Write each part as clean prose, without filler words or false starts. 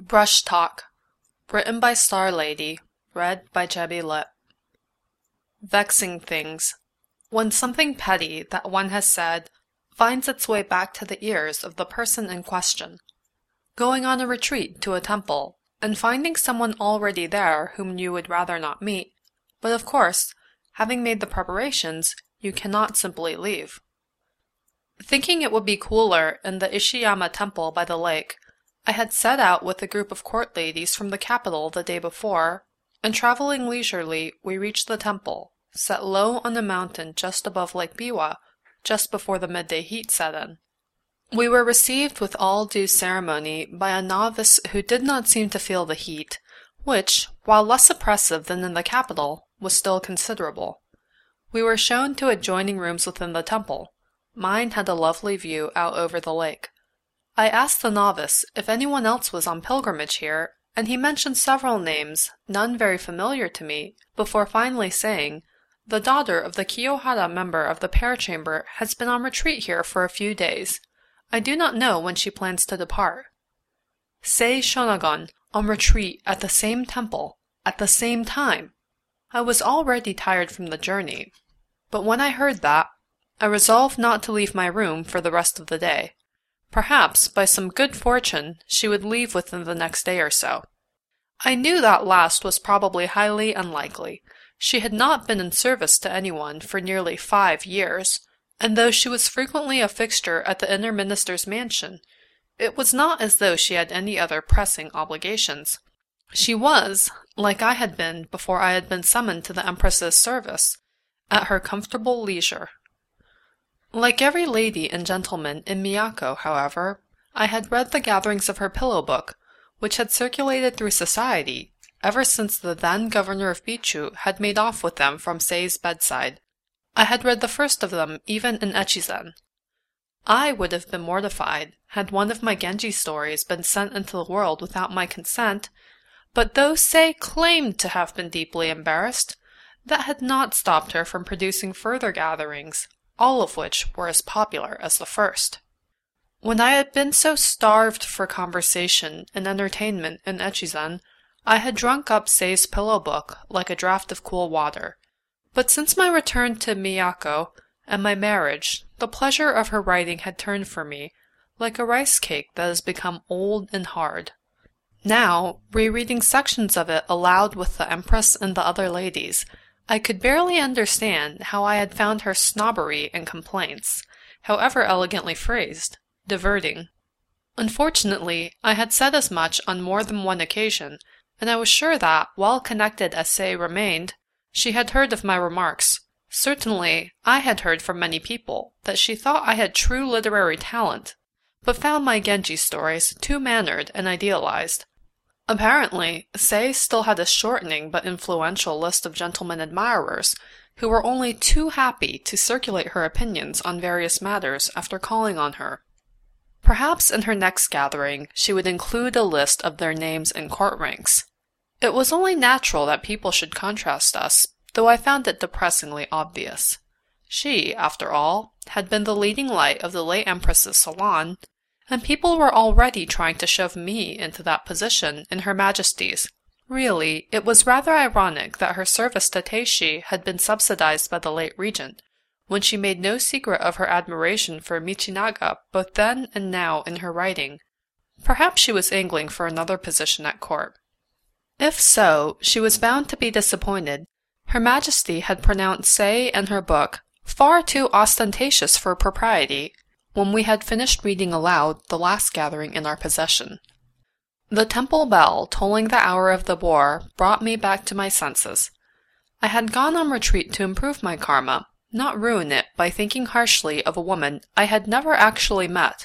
Brush Talk, written by Star Lady, read by Jebby Lit. Vexing things. When something petty that one has said finds its way back to the ears of the person in question. Going on a retreat to a temple, and finding someone already there whom you would rather not meet, but of course, having made the preparations, you cannot simply leave. Thinking it would be cooler in the Ishiyama temple by the lake, I had set out with a group of court ladies from the capital the day before, and traveling leisurely, we reached the temple, set low on a mountain just above Lake Biwa, just before the midday heat set in. We were received with all due ceremony by a novice who did not seem to feel the heat, which, while less oppressive than in the capital, was still considerable. We were shown to adjoining rooms within the temple. Mine had a lovely view out over the lake. I asked the novice if anyone else was on pilgrimage here, and he mentioned several names, none very familiar to me, before finally saying, "The daughter of the Kiyohara member of the Pear Chamber has been on retreat here for a few days. I do not know when she plans to depart." Sei Shonagon, on retreat at the same temple, at the same time! I was already tired from the journey, but when I heard that, I resolved not to leave my room for the rest of the day. Perhaps, by some good fortune, she would leave within the next day or so. I knew that last was probably highly unlikely. She had not been in service to anyone for nearly 5 years, and though she was frequently a fixture at the inner minister's mansion, it was not as though she had any other pressing obligations. She was, like I had been before I had been summoned to the Empress's service, at her comfortable leisure. Like every lady and gentleman in Miyako, however, I had read the gatherings of her pillow book, which had circulated through society ever since the then governor of Bichu had made off with them from Sei's bedside. I had read the first of them even in Echizen. I would have been mortified had one of my Genji stories been sent into the world without my consent, but though Sei claimed to have been deeply embarrassed, that had not stopped her from producing further gatherings, all of which were as popular as the first. When I had been so starved for conversation and entertainment in Echizen, I had drunk up Sei's pillow book like a draught of cool water. But since my return to Miyako and my marriage, the pleasure of her writing had turned for me, like a rice cake that has become old and hard. Now, rereading sections of it aloud with the Empress and the other ladies, I could barely understand how I had found her snobbery and complaints, however elegantly phrased, diverting. Unfortunately, I had said as much on more than one occasion, and I was sure that, well connected as Sei remained, she had heard of my remarks. Certainly, I had heard from many people that she thought I had true literary talent, but found my Genji stories too mannered and idealized. Apparently, Sei still had a shortening but influential list of gentlemen admirers, who were only too happy to circulate her opinions on various matters after calling on her. Perhaps in her next gathering she would include a list of their names and court ranks. It was only natural that people should contrast us, though I found it depressingly obvious. She, after all, had been the leading light of the late Empress's salon, and people were already trying to shove me into that position in Her Majesty's. Really, it was rather ironic that her service to Teishi had been subsidized by the late regent, when she made no secret of her admiration for Michinaga both then and now in her writing. Perhaps she was angling for another position at court. If so, she was bound to be disappointed. Her Majesty had pronounced Sei and her book far too ostentatious for propriety, when we had finished reading aloud the last gathering in our possession. The temple bell tolling the hour of the boar brought me back to my senses. I had gone on retreat to improve my karma, not ruin it by thinking harshly of a woman I had never actually met.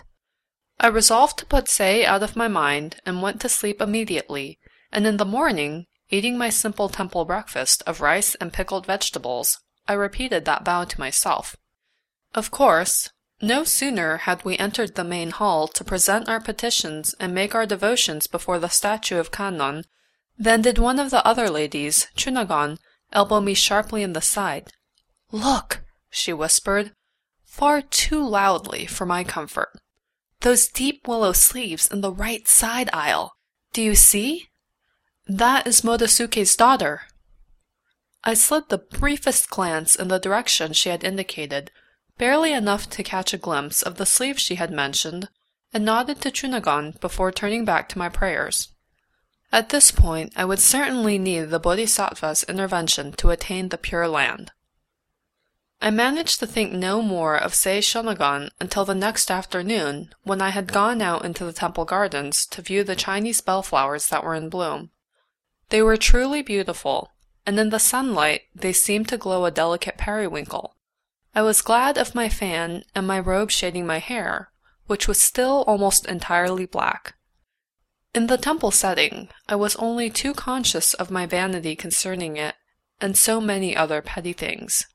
I resolved to put Sei out of my mind and went to sleep immediately, and in the morning, eating my simple temple breakfast of rice and pickled vegetables, I repeated that vow to myself. Of course, no sooner had we entered the main hall to present our petitions and make our devotions before the statue of Kannon, than did one of the other ladies, Chunagon, elbow me sharply in the side. "Look," she whispered, far too loudly for my comfort. "Those deep willow sleeves in the right side aisle. Do you see? That is Motosuke's daughter." I slid the briefest glance in the direction she had indicated, barely enough to catch a glimpse of the sleeve she had mentioned, and nodded to Chunagon before turning back to my prayers. At this point, I would certainly need the Bodhisattva's intervention to attain the Pure Land. I managed to think no more of Sei Shonagon until the next afternoon, when I had gone out into the temple gardens to view the Chinese bellflowers that were in bloom. They were truly beautiful, and in the sunlight they seemed to glow a delicate periwinkle. I was glad of my fan and my robe shading my hair, which was still almost entirely black. In the temple setting, I was only too conscious of my vanity concerning it, and so many other petty things.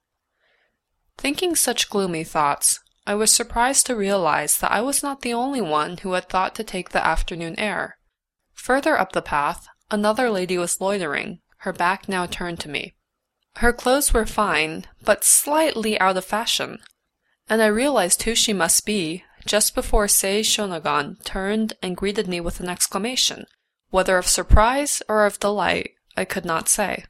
Thinking such gloomy thoughts, I was surprised to realize that I was not the only one who had thought to take the afternoon air. Further up the path, another lady was loitering, her back now turned to me. Her clothes were fine, but slightly out of fashion, and I realized who she must be just before Sei Shonagon turned and greeted me with an exclamation, whether of surprise or of delight, I could not say.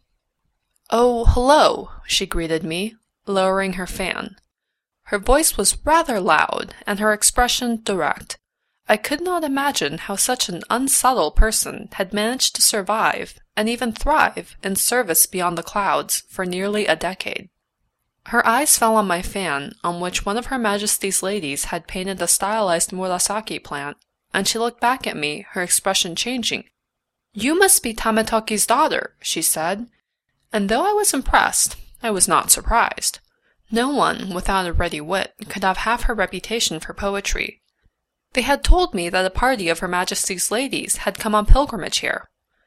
"Oh, hello," she greeted me, lowering her fan. Her voice was rather loud, and her expression direct. I could not imagine how such an unsubtle person had managed to survive, and even thrive, in service beyond the clouds for nearly a decade. Her eyes fell on my fan, on which one of Her Majesty's ladies had painted a stylized murasaki plant, and she looked back at me, her expression changing. "You must be Tametoki's daughter," she said, and though I was impressed, I was not surprised. No one without a ready wit could have half her reputation for poetry. They had told me that a party of Her Majesty's ladies had come on pilgrimage here.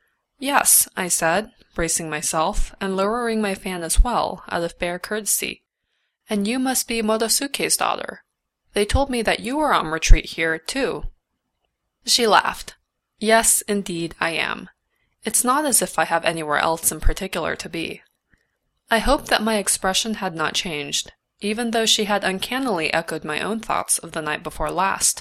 "Yes," I said, bracing myself, and lowering my fan as well, out of bare courtesy. "And you must be Motosuke's daughter. They told me that you were on retreat here, too." She laughed. "Yes, indeed, I am. It's not as if I have anywhere else in particular to be." I hoped that my expression had not changed, even though she had uncannily echoed my own thoughts of the night before last.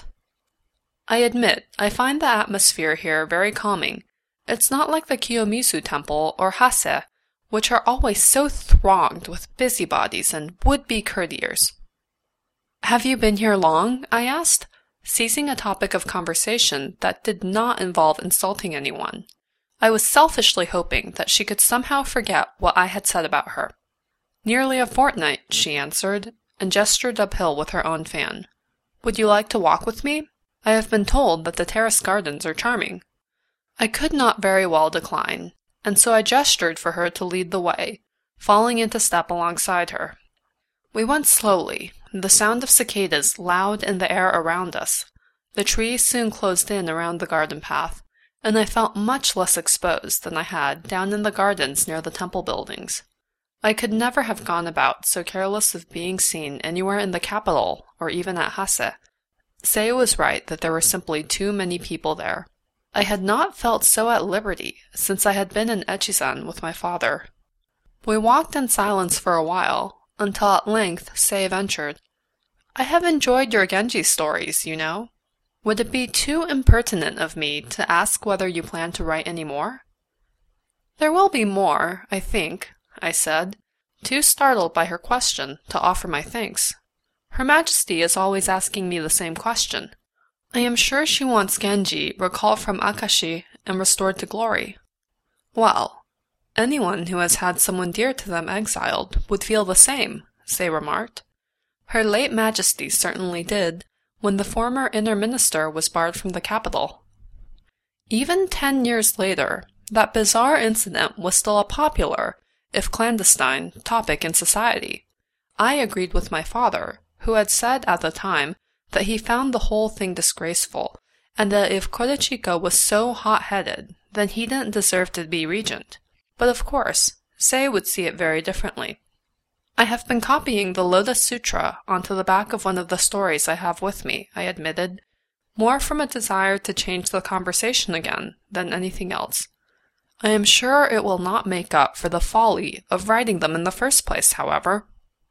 "I admit, I find the atmosphere here very calming. It's not like the Kiyomizu Temple or Hase, which are always so thronged with busybodies and would-be courtiers." "Have you been here long?" I asked, seizing a topic of conversation that did not involve insulting anyone. I was selfishly hoping that she could somehow forget what I had said about her. "Nearly a fortnight," she answered, and gestured uphill with her own fan. "Would you like to walk with me? I have been told that the terrace gardens are charming." I could not very well decline, and so I gestured for her to lead the way, falling into step alongside her. We went slowly, the sound of cicadas loud in the air around us. The trees soon closed in around the garden path, and I felt much less exposed than I had down in the gardens near the temple buildings. I could never have gone about so careless of being seen anywhere in the capital or even at Hase. Sei was right that there were simply too many people there. I had not felt so at liberty since I had been in Echizen with my father. We walked in silence for a while, until at length Sei ventured, "I have enjoyed your Genji stories, you know. Would it be too impertinent of me to ask whether you plan to write any more?" "There will be more, I think," I said, too startled by her question to offer my thanks. Her Majesty is always asking me the same question. I am sure she wants Genji recalled from Akashi and restored to glory. "Well, anyone who has had someone dear to them exiled would feel the same," Sei remarked. "Her late Majesty certainly did, when the former inner minister was barred from the capital." Even 10 years later, that bizarre incident was still a popular, if clandestine, topic in society. I agreed with my father, who had said at the time that he found the whole thing disgraceful, and that if Kodachika was so hot-headed, then he didn't deserve to be regent. But of course, Sei would see it very differently. "I have been copying the Lotus Sutra onto the back of one of the stories I have with me," I admitted, more from a desire to change the conversation again than anything else. I am sure it will not make up for the folly of writing them in the first place, however.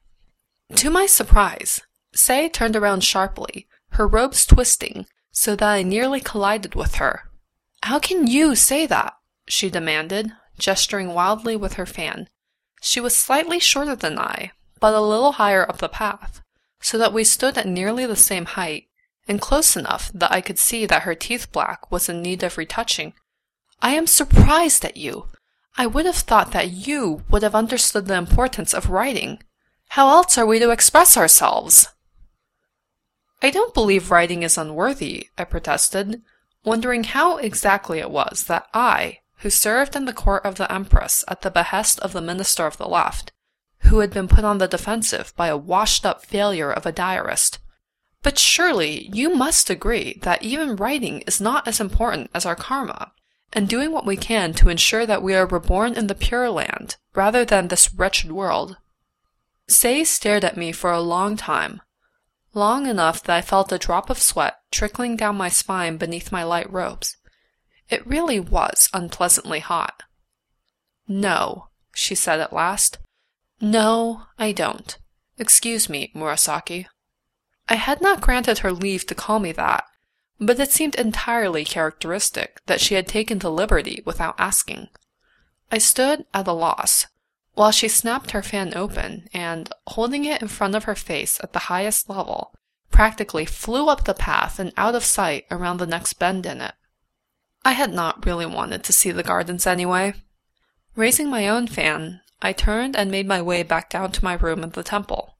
To my surprise, Sei turned around sharply, her robes twisting, so that I nearly collided with her. How can you say that? She demanded, gesturing wildly with her fan. She was slightly shorter than I, but a little higher up the path, so that we stood at nearly the same height, and close enough that I could see that her teeth black was in need of retouching. I am surprised at you. I would have thought that you would have understood the importance of writing. How else are we to express ourselves? I don't believe writing is unworthy, I protested, wondering how exactly it was that I, who served in the court of the Empress at the behest of the Minister of the Left, who had been put on the defensive by a washed-up failure of a diarist. But surely you must agree that even writing is not as important as our karma, and doing what we can to ensure that we are reborn in the Pure Land, rather than this wretched world. Sei stared at me for a long time, long enough that I felt a drop of sweat trickling down my spine beneath my light robes. It really was unpleasantly hot. No, she said at last. No, I don't. Excuse me, Murasaki. I had not granted her leave to call me that, but it seemed entirely characteristic that she had taken the liberty without asking. I stood at a loss, while she snapped her fan open and, holding it in front of her face at the highest level, practically flew up the path and out of sight around the next bend in it. I had not really wanted to see the gardens anyway. Raising my own fan, I turned and made my way back down to my room at the temple.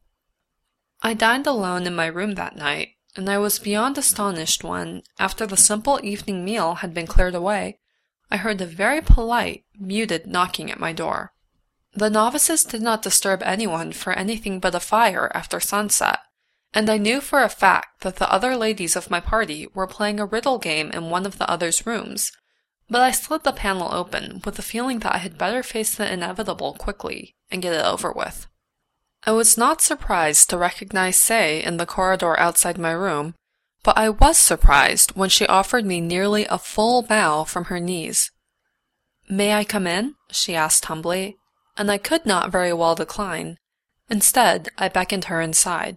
I dined alone in my room that night, and I was beyond astonished when, after the simple evening meal had been cleared away, I heard a very polite, muted knocking at my door. The novices did not disturb anyone for anything but a fire after sunset, and I knew for a fact that the other ladies of my party were playing a riddle game in one of the others' rooms, but I slid the panel open with the feeling that I had better face the inevitable quickly and get it over with. I was not surprised to recognize Sei in the corridor outside my room, but I was surprised when she offered me nearly a full bow from her knees. "May I come in?" she asked humbly, and I could not very well decline. Instead, I beckoned her inside.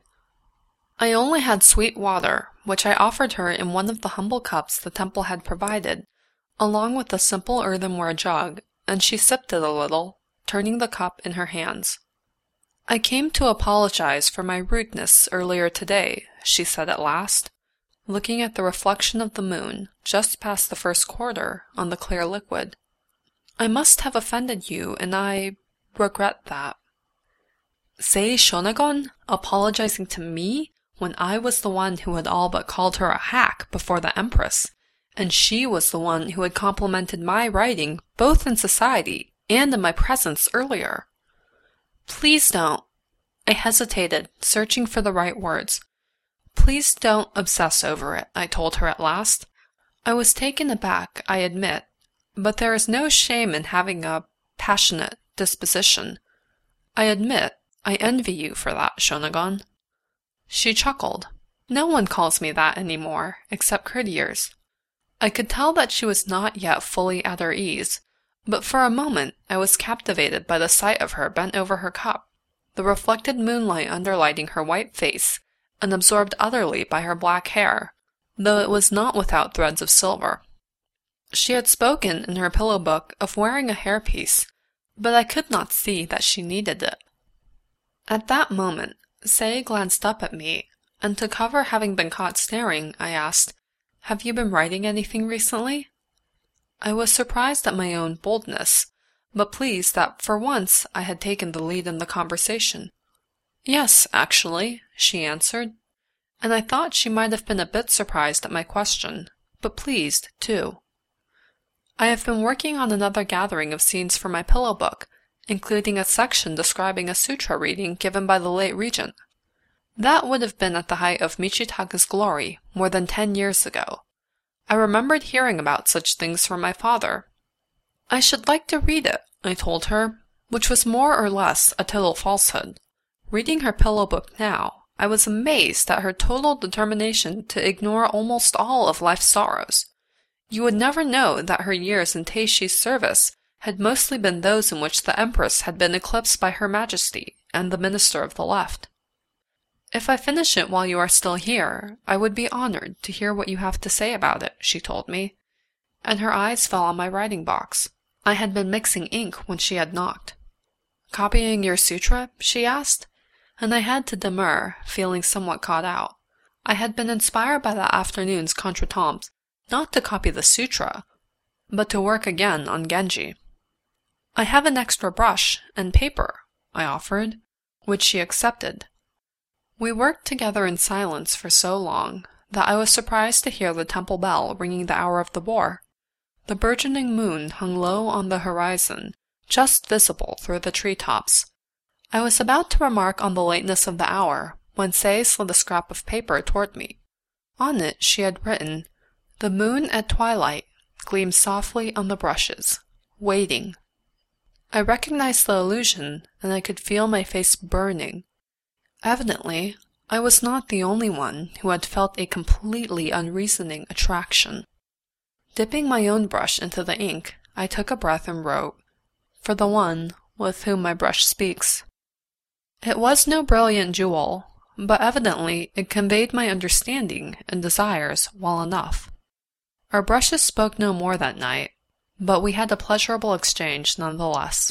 I only had sweet water, which I offered her in one of the humble cups the temple had provided, along with a simple earthenware jug, and she sipped it a little, turning the cup in her hands. "I came to apologize for my rudeness earlier today," she said at last, looking at the reflection of the moon, just past the first quarter, on the clear liquid. "I must have offended you, and I regret that." Sei Shonagon apologizing to me when I was the one who had all but called her a hack before the Empress, and she was the one who had complimented my writing both in society and in my presence earlier. "Please don't." I hesitated, searching for the right words. "Please don't obsess over it," I told her at last. I was taken aback, I admit, but there is no shame in having a passionate disposition. I admit I envy you for that, Shonagon. She chuckled. No one calls me that anymore, except courtiers. I could tell that she was not yet fully at her ease, but for a moment I was captivated by the sight of her bent over her cup, the reflected moonlight underlighting her white face, and absorbed utterly by her black hair, though it was not without threads of silver. She had spoken in her pillow book of wearing a hairpiece, but I could not see that she needed it. At that moment, Sei glanced up at me, and to cover having been caught staring, I asked, "Have you been writing anything recently?" I was surprised at my own boldness, but pleased that for once I had taken the lead in the conversation. "Yes, actually," she answered, and I thought she might have been a bit surprised at my question, but pleased, too. "I have been working on another gathering of scenes for my pillow book, including a section describing a sutra reading given by the late regent. That would have been at the height of Michitaga's glory more than 10 years ago. I remembered hearing about such things from my father. I should like to read it, I told her, which was more or less a total falsehood. Reading her pillow book now, I was amazed at her total determination to ignore almost all of life's sorrows. You would never know that her years in Teishi's service had mostly been those in which the Empress had been eclipsed by Her Majesty and the Minister of the Left. "If I finish it while you are still here, I would be honored to hear what you have to say about it," she told me. and her eyes fell on my writing box. I had been mixing ink when she had knocked. "Copying your sutra?" she asked, and I had to demur, feeling somewhat caught out. I had been inspired by that afternoon's contretemps not to copy the sutra, but to work again on Genji. "I have an extra brush and paper," I offered, which she accepted. We worked together in silence for so long that I was surprised to hear the temple bell ringing the hour of the boar. The burgeoning moon hung low on the horizon, just visible through the treetops. I was about to remark on the lateness of the hour when Sei slid a scrap of paper toward me. On it she had written, "The moon at twilight gleams softly on the brushes, waiting." I recognized the allusion, and I could feel my face burning. Evidently, I was not the only one who had felt a completely unreasoning attraction. Dipping my own brush into the ink, I took a breath and wrote, "For the one with whom my brush speaks." It was no brilliant jewel, but evidently it conveyed my understanding and desires well enough. Our brushes spoke no more that night, but we had a pleasurable exchange nonetheless.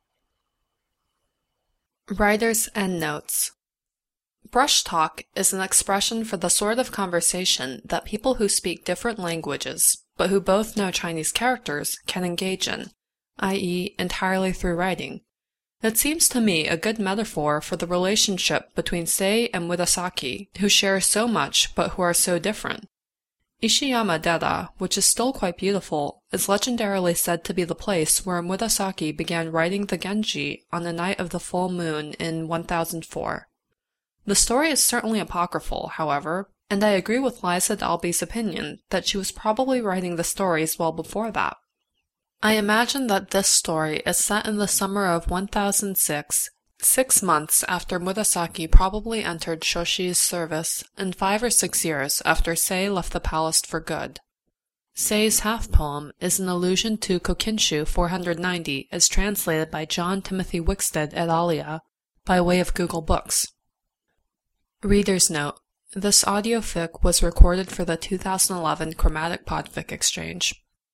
Writer's Endnotes. Brush talk is an expression for the sort of conversation that people who speak different languages, but who both know Chinese characters, can engage in, i.e., entirely through writing. It seems to me a good metaphor for the relationship between Sei and Murasaki, who share so much but who are so different. Ishiyama-dera, which is still quite beautiful, is legendarily said to be the place where Murasaki began writing the Genji on the night of the full moon in 1004. The story is certainly apocryphal, however, and I agree with Liza Dalby's opinion that she was probably writing the stories well before that. I imagine that this story is set in the summer of 1006, 6 months after Murasaki probably entered Shoshi's service, and 5 or 6 years after Sei left the palace for good. Sei's half-poem is an allusion to Kokinshu 490 as translated by John Timothy Wickstead et alia by way of Google Books. Reader's note: this audiofic was recorded for the 2011 Chromatic Podfic Exchange.